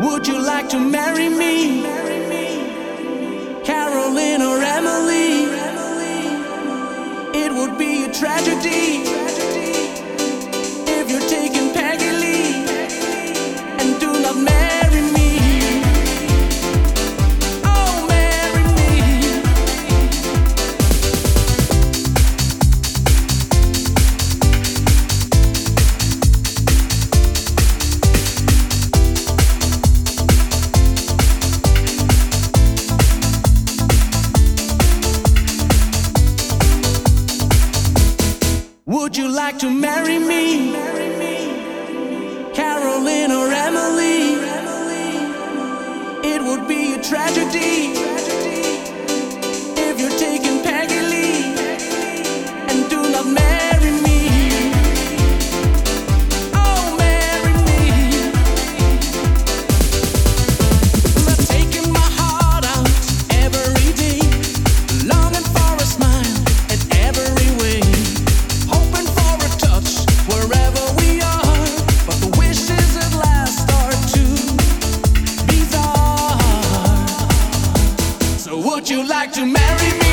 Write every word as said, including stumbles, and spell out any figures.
Would you like to marry me? Caroline or Emily? It would be a tragedy if you're taking Peggy Lee and do not marry me. Oh, marry me. Would you like to marry me? Caroline or Emily? It would be a tragedy if you're taking Peggy Lee and do not marry me. Oh, marry me. I'm taking my heart out every day, longing for a smile in every way. Wherever we are, but the wishes at last are too bizarre. So would you like to marry me?